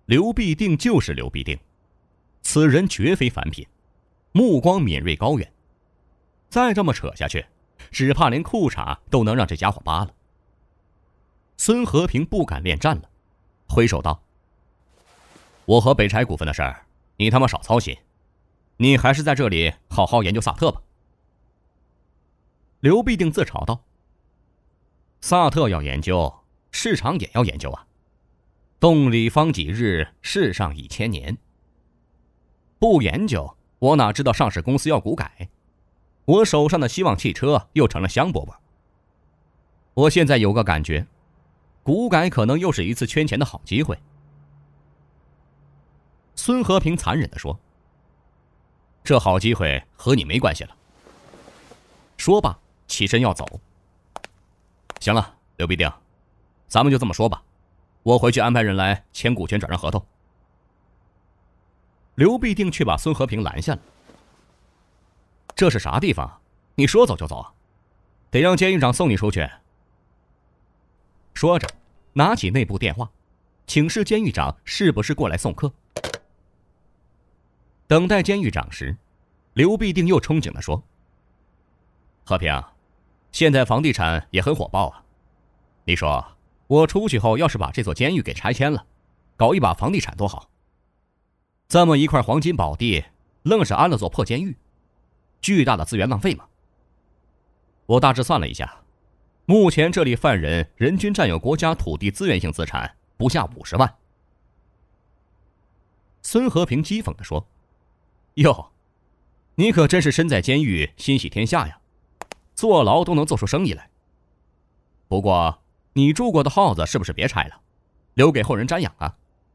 刘必定就是刘必定，此人绝非凡品，目光敏锐高远。再这么扯下去，只怕连裤衩都能让这家伙扒了。孙和平不敢恋战了，挥手道：“我和北柴股份的事儿，你他妈少操心，你还是在这里好好研究萨特吧。”刘必定自嘲道：“萨特要研究，市场也要研究啊。动力方几日，世上已千年。不研究，我哪知道上市公司要股改？我手上的希望汽车又成了香饽饽。我现在有个感觉，股改可能又是一次圈钱的好机会。”孙和平残忍地说：“这好机会和你没关系了。”说罢起身要走。行了，刘必定，咱们就这么说吧，我回去安排人来签股权转让合同。刘必定却把孙和平拦下了。这是啥地方？你说走就走啊？得让监狱长送你出去。说着，拿起内部电话，请示监狱长是不是过来送客。等待监狱长时，刘必定又憧憬地说：“和平，现在房地产也很火爆啊。你说，我出去后要是把这座监狱给拆迁了，搞一把房地产多好。这么一块黄金宝地，愣是安了座破监狱，巨大的资源浪费嘛。我大致算了一下，目前这里犯人人均占有国家土地资源性资产不下50万。”孙和平讥讽地说：“哟，你可真是身在监狱心系天下呀，坐牢都能做出生意来。不过你住过的号子是不是别拆了，留给后人瞻仰啊？”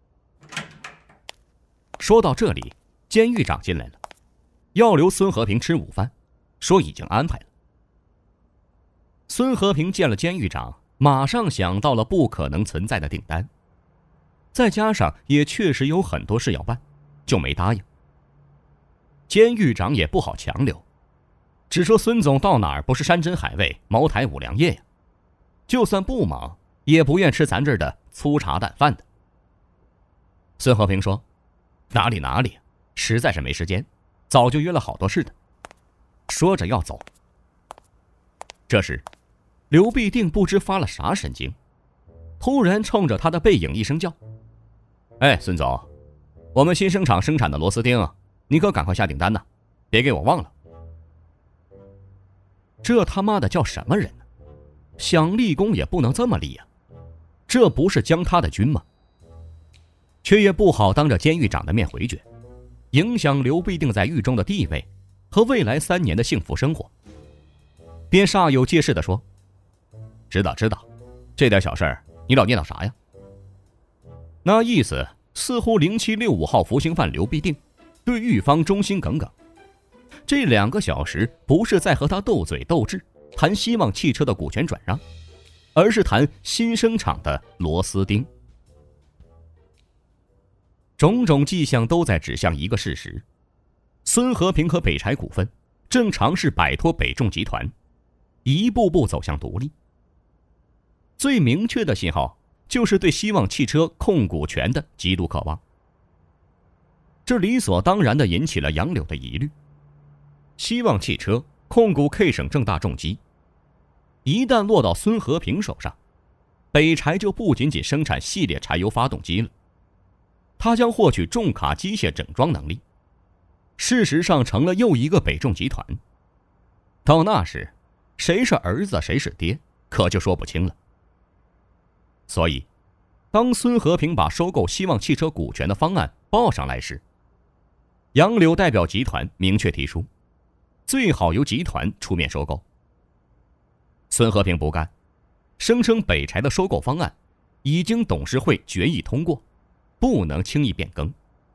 说到这里，监狱长进来了，要留孙和平吃午饭，说已经安排了。孙和平见了监狱长，马上想到了不可能存在的订单，再加上也确实有很多事要办，就没答应。监狱长也不好强留，只说孙总到哪儿不是山珍海味、茅台五粮液呀？就算不忙，也不愿吃咱这儿的粗茶淡饭的。孙和平说：“哪里，实在是没时间，早就约了好多事的。”说着要走。这时，刘必定不知发了啥神经，突然冲着他的背影一声叫：“哎，孙总，我们新生厂生产的螺丝钉，你可赶快下订单呐，别给我忘了。”这他妈的叫什么人呢？想立功也不能这么立呀，这不是将他的军吗？却也不好当着监狱长的面回绝，影响刘必定在狱中的地位和未来3年的幸福生活，便煞有介事地说：“知道，这点小事儿你老念叨啥呀？”那意思似乎0765号服刑犯刘必定对狱方忠心耿耿，这2个小时不是在和他斗嘴斗智谈希望汽车的股权转让，而是谈新生厂的螺丝钉。种种迹象都在指向一个事实：孙和平和北柴股份正尝试摆脱北重集团，一步步走向独立。最明确的信号就是对希望汽车控股权的极度渴望，这理所当然地引起了杨柳的疑虑。希望汽车控股 K 省正大重机，一旦落到孙和平手上，北柴就不仅仅生产系列柴油发动机了，他将获取重卡机械整装能力，事实上成了又一个北重集团。到那时，谁是儿子谁是爹，可就说不清了。所以，当孙和平把收购希望汽车股权的方案报上来时，杨柳代表集团明确提出，最好由集团出面收购。孙和平不干，声称北柴的收购方案已经董事会决议通过，不能轻易变更。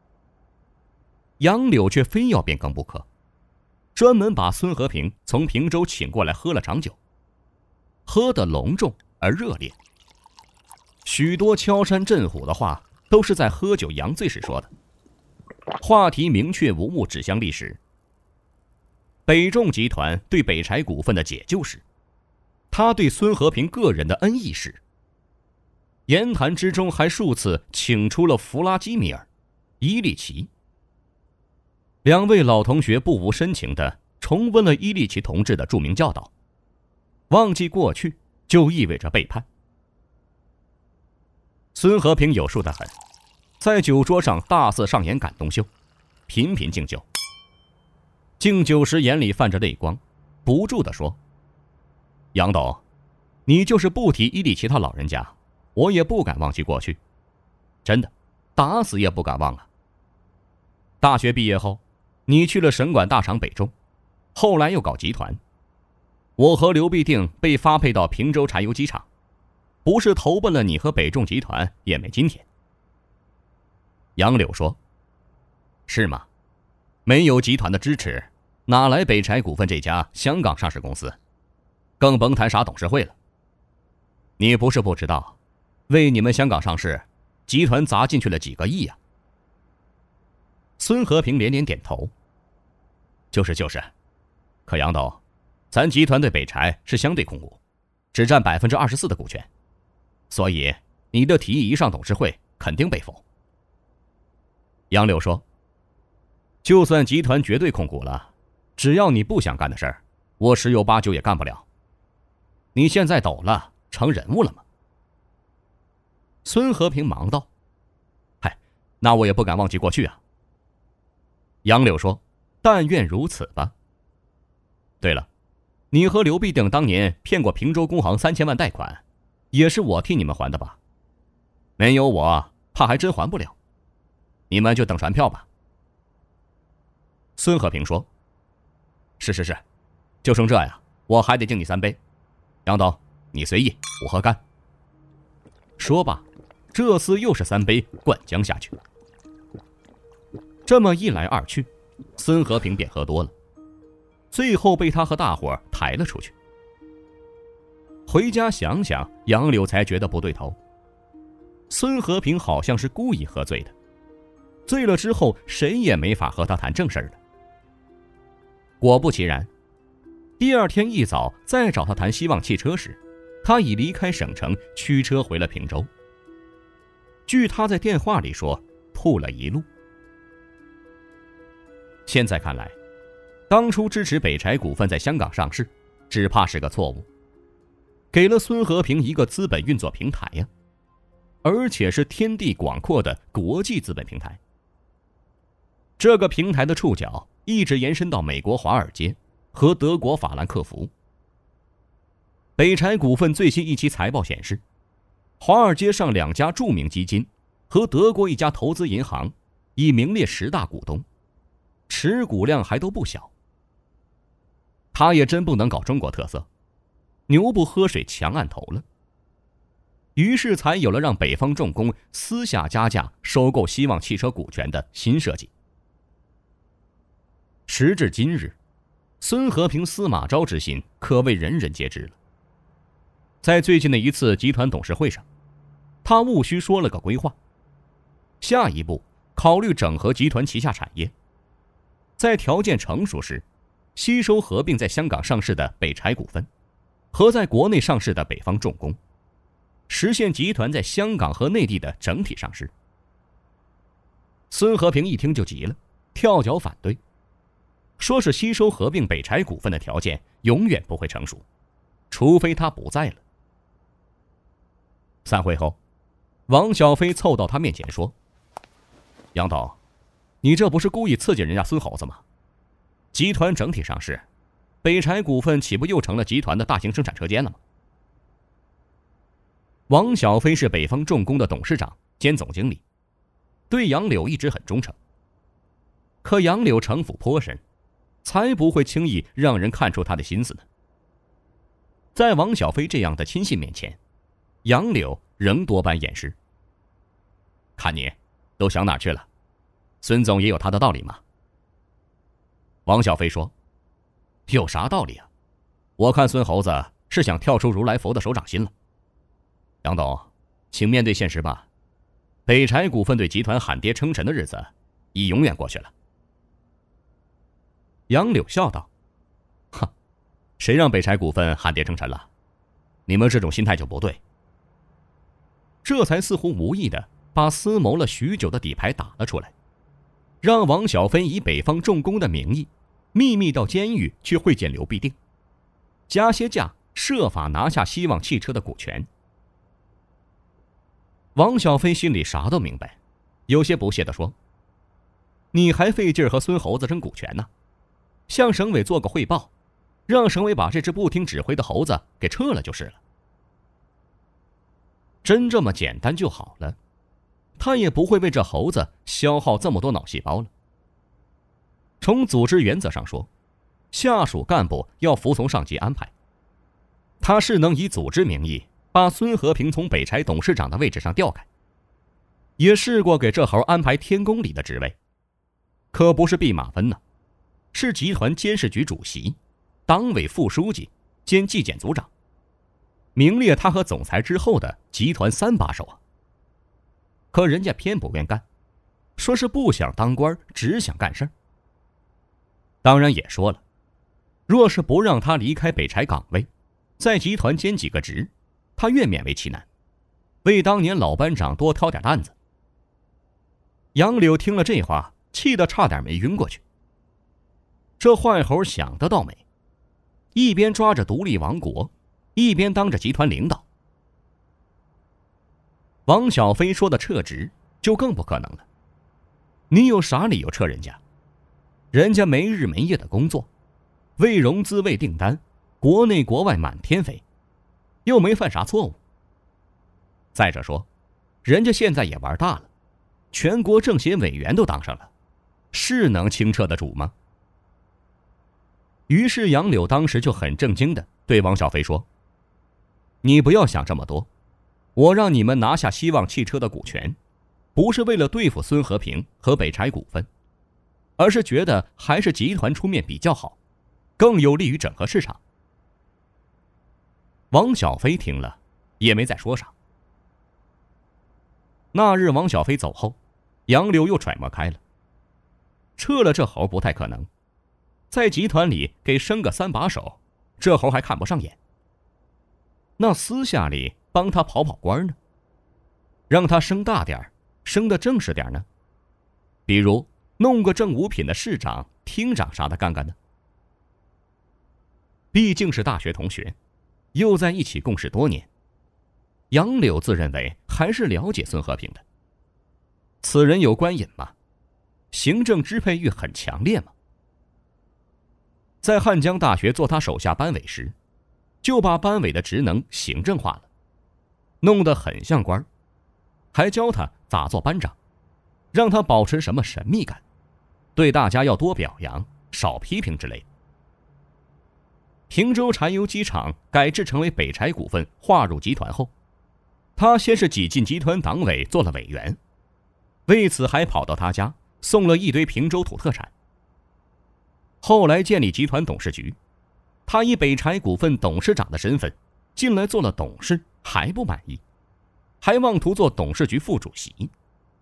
杨柳却非要变更不可，专门把孙和平从平州请过来喝了场酒，喝得隆重而热烈。许多敲山震虎的话都是在喝酒洋醉时说的，话题明确无误指向历史。北重集团对北柴股份的解救史，他对孙和平个人的恩义史。 言谈之中还数次请出了弗拉基米尔、伊利奇。两位老同学不无深情地重温了伊利奇同志的著名教导：忘记过去就意味着背叛。孙和平有数得很，在酒桌上大肆上演感动秀，频频敬酒。敬酒时眼里泛着泪光，不住地说：杨董，你就是不提伊利奇他老人家，我也不敢忘记过去，真的，打死也不敢忘啊。大学毕业后，你去了省管大厂北重，后来又搞集团。我和刘必定被发配到平洲柴油机厂，不是投奔了你和北重集团，也没今天。杨柳说：是吗？没有集团的支持，哪来北柴股份这家香港上市公司？更甭谈啥董事会了。你不是不知道，为你们香港上市，集团砸进去了几个亿呀。孙和平连连点头。就是，可杨董，咱集团对北柴是相对控股，只占24%的股权，所以你的提议一上董事会，肯定被否。杨柳说：就算集团绝对控股了，只要你不想干的事儿，我十有八九也干不了。你现在抖了，成人物了吗？孙和平忙道：嗨，那我也不敢忘记过去啊。杨柳说：但愿如此吧。对了，你和刘必定当年骗过平洲工行3000万贷款，也是我替你们还的吧？没有我，怕还真还不了。你们就等传票吧。孙和平说：是，就剩这呀，我还得敬你3杯。杨董，你随意，我喝干。说罢，这厮又是3杯灌浆下去。这么一来二去，孙和平便喝多了，最后被他和大伙抬了出去。回家想想，杨柳才觉得不对头。孙和平好像是故意喝醉的，醉了之后谁也没法和他谈正事儿了。果不其然，第二天一早再找他谈希望汽车时，他已离开省城，驱车回了平洲。据他在电话里说，吐了一路。现在看来，当初支持北柴股份在香港上市，只怕是个错误，给了孙和平一个资本运作平台呀，而且是天地广阔的国际资本平台。这个平台的触角一直延伸到美国华尔街和德国法兰克福。北柴股份最新一期财报显示，华尔街上2家著名基金和德国一家投资银行已名列10大股东，持股量还都不小。他也真不能搞中国特色，牛不喝水强按头了。于是才有了让北方重工私下加价收购希望汽车股权的新设计。时至今日，孙和平司马昭之心可谓人人皆知了。在最近的一次集团董事会上，他务虚说了个规划，下一步考虑整合集团旗下产业，在条件成熟时吸收合并在香港上市的北柴股份和在国内上市的北方重工，实现集团在香港和内地的整体上市。孙和平一听就急了，跳脚反对，说是吸收合并北柴股份的条件永远不会成熟，除非他不在了。散会后，王小飞凑到他面前说：杨董，你这不是故意刺激人家孙猴子吗？集团整体上市，北柴股份岂不又成了集团的大型生产车间了吗？王小飞是北方重工的董事长兼总经理，对杨柳一直很忠诚。可杨柳城府颇深，才不会轻易让人看出他的心思呢。在王小飞这样的亲信面前，杨柳仍多半掩饰。看你都想哪去了？孙总也有他的道理吗？王小飞说：有啥道理啊？我看孙猴子是想跳出如来佛的手掌心了。杨董，请面对现实吧，北柴股份对集团喊跌称臣的日子已永远过去了。杨柳笑道：哼，谁让北柴股份喊跌称臣了？你们这种心态就不对。 这才似乎无意的把思谋了许久的底牌打了出来，让王小飞以北方重工的名义秘密到监狱去会见刘必定，加些价设法拿下希望汽车的股权。王小飞心里啥都明白，有些不屑地说：“你还费劲和孙猴子争股权呢？向省委做个汇报，让省委把这只不听指挥的猴子给撤了就是了。”真这么简单就好了，他也不会为这猴子消耗这么多脑细胞了。从组织原则上说，下属干部要服从上级安排。他是能以组织名义把孙和平从北柴董事长的位置上调开，也试过给这猴安排天宫里的职位，可不是弼马温呢，是集团监事局主席、党委副书记兼纪检组长，名列他和总裁之后的集团3把手啊。可人家偏不愿干，说是不想当官，只想干事儿。当然也说了，若是不让他离开北柴岗位，在集团兼几个职，他愿勉为其难，为当年老班长多挑点担子。杨柳听了这话，气得差点没晕过去。这坏猴想得倒美，一边抓着独立王国，一边当着集团领导。王小飞说的撤职就更不可能了，你有啥理由撤人家？人家没日没夜的工作，为融资为订单，国内国外满天飞，又没犯啥错误。再者说，人家现在也玩大了，全国政协委员都当上了，是能轻撤的主吗？于是杨柳当时就很正经地对王小飞说：“你不要想这么多，我让你们拿下希望汽车的股权，不是为了对付孙和平和北柴股份，而是觉得还是集团出面比较好，更有利于整合市场。”王小飞听了也没再说啥。那日王小飞走后，杨柳又揣摩开了，撤了这猴不太可能，在集团里给升个3把手，这猴还看不上眼。那私下里帮他跑官呢，让他升大点，升得正式点呢，比如弄个正五品的市长、厅长啥的干干呢。毕竟是大学同学，又在一起共事多年，杨柳自认为还是了解孙和平的。此人有官瘾吗？行政支配欲很强烈吗？在汉江大学做他手下班委时，就把班委的职能行政化了，弄得很像官，还教他咋做班长，让他保持什么神秘感，对大家要多表扬，少批评之类的。平洲柴油机厂改制成为北柴股份划入集团后，他先是挤进集团党委做了委员，为此还跑到他家送了一堆平洲土特产。后来建立集团董事局，他以北柴股份董事长的身份进来做了董事，还不满意，还妄图做董事局副主席。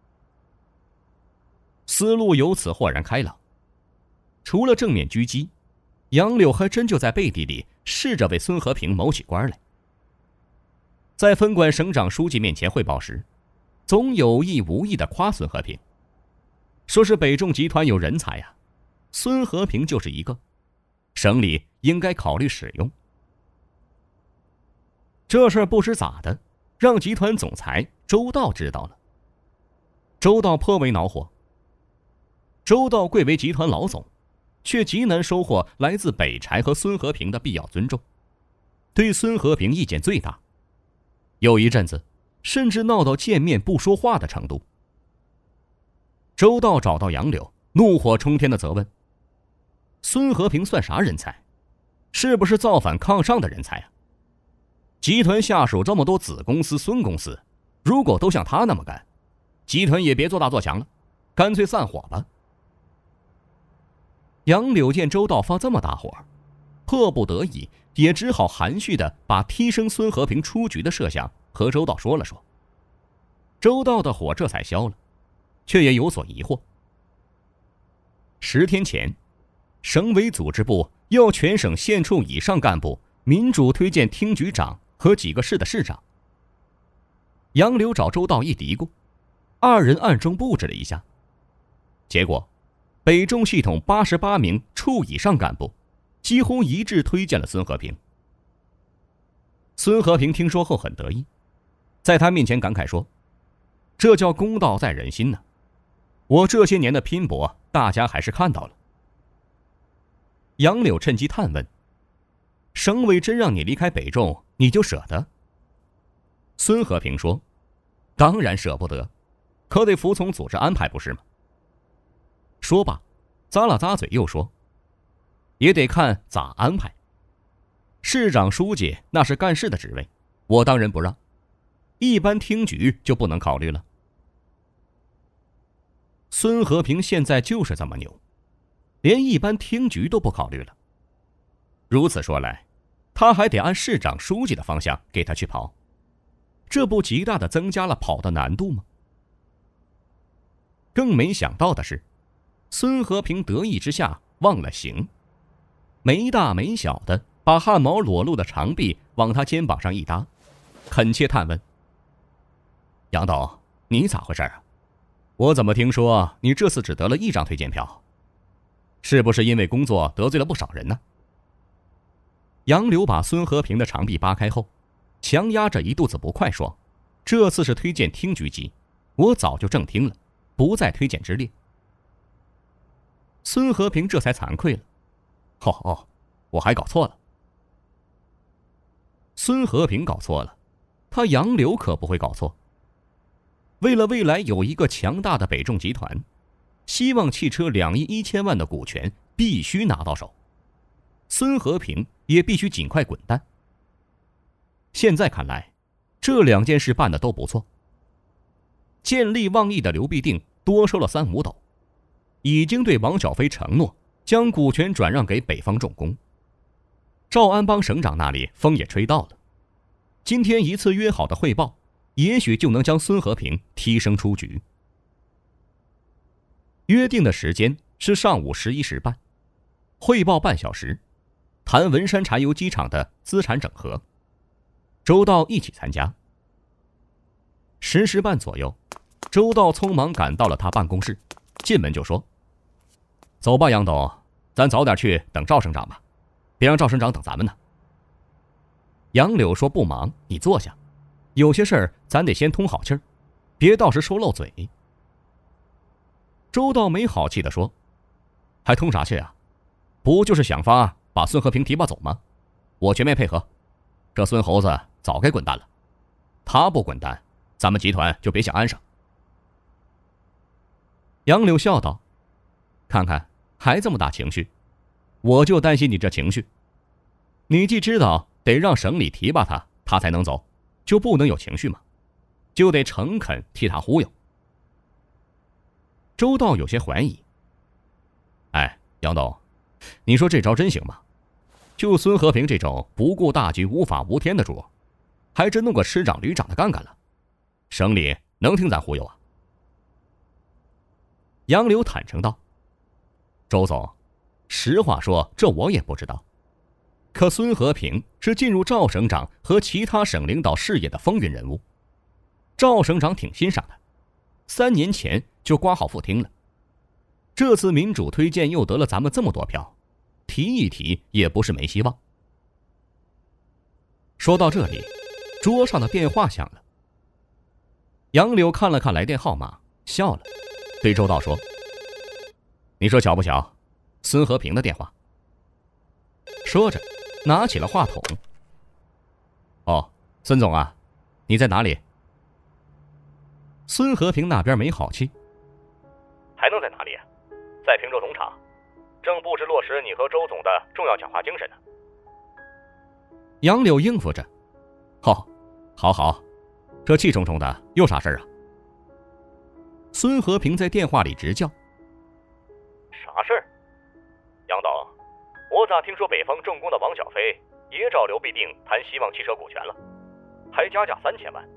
思路由此豁然开朗，除了正面狙击，杨柳还真就在背地里试着为孙和平谋起官来。在分管省长书记面前汇报时，总有意无意地夸孙和平，说是北重集团有人才呀，孙和平就是一个，省里应该考虑使用。这事儿不知咋的，让集团总裁周道知道了。周道颇为恼火。周道贵为集团老总，却极难收获来自北柴和孙和平的必要尊重，对孙和平意见最大，有一阵子甚至闹到见面不说话的程度。周道找到杨柳，怒火冲天的责问：孙和平算啥人才？是不是造反抗上的人才啊？集团下属这么多子公司、孙公司，如果都像他那么干，集团也别做大做强了，干脆散伙吧。杨柳见周道发这么大火，迫不得已也只好含蓄地把踢升孙和平出局的设想和周道说了说。周道的火这才消了，却也有所疑惑。10天前，省委组织部要全省县处以上干部民主推荐厅局长和几个市的市长。 杨柳找周道一嘀咕，二人暗中布置了一下。结果，北重系统88名处以上干部几乎一致推荐了孙和平。孙和平听说后很得意，在他面前感慨说：“这叫公道在人心呢。我这些年的拼搏，大家还是看到了。”杨柳趁机探问：“省委真让你离开北重，你就舍得？”孙和平说：“当然舍不得，可得服从组织安排，不是吗？”说罢，咂了咂嘴，又说：“也得看咋安排。市长、书记那是干事的职位，我当仁不让。一般厅局就不能考虑了。”孙和平现在就是这么牛，连一般厅局都不考虑了。如此说来，他还得按市长、书记的方向给他去跑，这不极大地增加了跑的难度吗？更没想到的是，孙和平得意之下忘了形，没大没小的把汗毛裸露的长臂往他肩膀上一搭，恳切探问：“杨董，你咋回事啊？我怎么听说你这次只得了1张推荐票？是不是因为工作得罪了不少人呢？”杨柳把孙和平的长臂扒开后，强压着一肚子不快说：“这次是推荐厅局级，我早就正听了，不在推荐之列。”孙和平这才惭愧了：“我还搞错了。”孙和平搞错了，他杨柳可不会搞错。为了未来有一个强大的北重集团，希望汽车2亿1千万的股权必须拿到手，孙和平也必须尽快滚蛋。现在看来，这2件事办得都不错。见利忘义的刘必定多收了3、5斗，已经对王小飞承诺将股权转让给北方重工。赵安邦省长那里风也吹到了，今天一次约好的汇报，也许就能将孙和平提升出局。约定的时间是上午11时半，汇报半小时，谈文山柴油机厂的资产整合。周道一起参加。10时半左右，周道匆忙赶到了他办公室，进门就说：“走吧，杨董，咱早点去等赵省长吧，别让赵省长等咱们呢。”杨柳说：“不忙，你坐下，有些事儿咱得先通好气儿，别到时说漏嘴。”周道没好气地说：“还通啥气啊？不就是想法把孙和平提拔走吗？我全面配合。这孙猴子早该滚蛋了，他不滚蛋，咱们集团就别想安生。”杨柳笑道：“看看还这么大情绪，我就担心你这情绪。你既知道得让省里提拔他，他才能走，就不能有情绪吗？就得诚恳替他忽悠。”周道有些怀疑：“哎，杨董，你说这招真行吗？就孙和平这种不顾大局、无法无天的主，还真弄个师长、旅长的干干了，省里能听咱忽悠啊？”杨柳坦诚道：“周总，实话说，这我也不知道。可孙和平是进入赵省长和其他省领导视野的风云人物，赵省长挺欣赏他，3年前就挂号复听了。这次民主推荐又得了咱们这么多票，提一提也不是没希望。”说到这里，桌上的电话响了。杨柳看了看来电号码，笑了，对周道说：“你说巧不巧，孙和平的电话。”说着拿起了话筒。“哦，孙总啊，你在哪里？”孙和平那边没好气：“ 还能在哪里？在平州农场，正布置落实你和周总的重要讲话精神呢。” 杨柳应付着：“好，这气冲冲的有啥事啊？”孙和平在电话里直叫：“ 啥事儿？杨董，我咋听说北方重工的王小飞也找刘必定谈希望汽车股权了，还加价3000万？”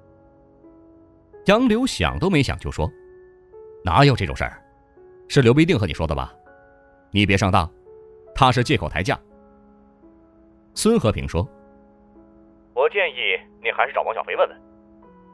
杨柳想都没想就说：“哪有这种事儿？是刘必定和你说的吧？你别上当，他是借口抬价。”孙和平说：“ 我建议你还是找王小飞问问，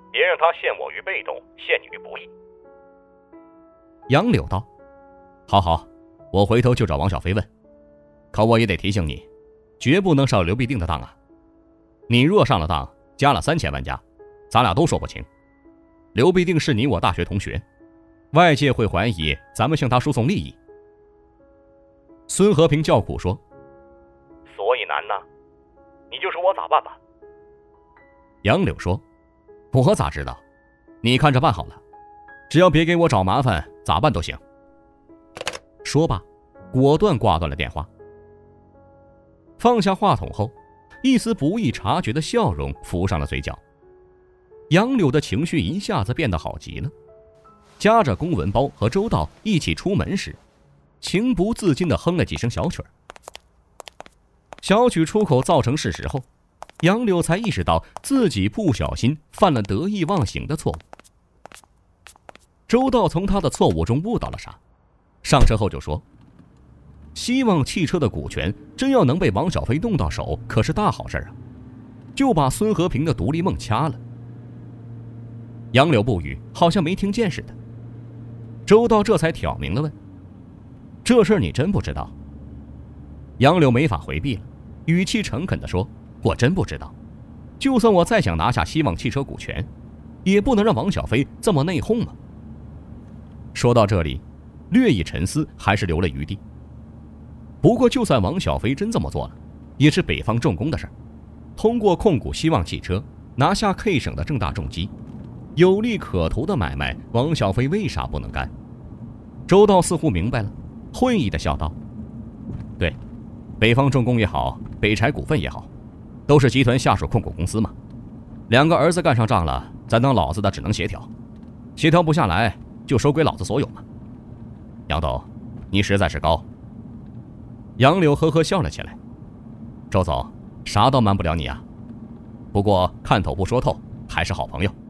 别让他陷我于被动，陷你于不义。 杨柳道：好好，我回头就找王小飞问。可我也得提醒你，绝不能上刘必定的当啊！你若上了当，加了3000万加，咱俩都说不清。刘必定是你我大学同学，外界会怀疑咱们向他输送利益。孙和平叫苦说： 所以难呢，你就说我咋办吧。 杨柳说：我咋知道？你看着办好了，只要别给我找麻烦，咋办都行。说罢，果断挂断了电话。放下话筒后，一丝不易察觉的笑容浮上了嘴角。杨柳的情绪一下子变得好极了，夹着公文包和周道一起出门时，情不自禁地哼了几声小曲儿。小曲出口造成事实后，杨柳才意识到自己不小心犯了得意忘形的错误。周道从他的错误中悟到了啥，上车后就说：希望汽车的股权真要能被王小飞动到手，可是大好事啊，就把孙和平的独立梦掐了。杨柳不语，好像没听见似的。周道这才挑明了问：这事儿你真不知道？杨柳没法回避了，语气诚恳地说：我真不知道，就算我再想拿下希望汽车股权，也不能让王小飞这么内讧嘛。说到这里，略一沉思，还是留了余地。不过就算王小飞真这么做了，也是北方重工的事儿，通过控股希望汽车拿下 K 省的正大重机，有利可图的买卖，王小飞为啥不能干？周道似乎明白了，会意地笑道：对，北方重工也好，北柴股份也好，都是集团下属控股公司嘛。2个儿子干上仗了，咱当老子的只能协调，协调不下来就收归老子所有嘛。杨董，你实在是高。杨柳呵呵笑了起来：周总，啥都瞒不了你啊，不过看透不说透，还是好朋友。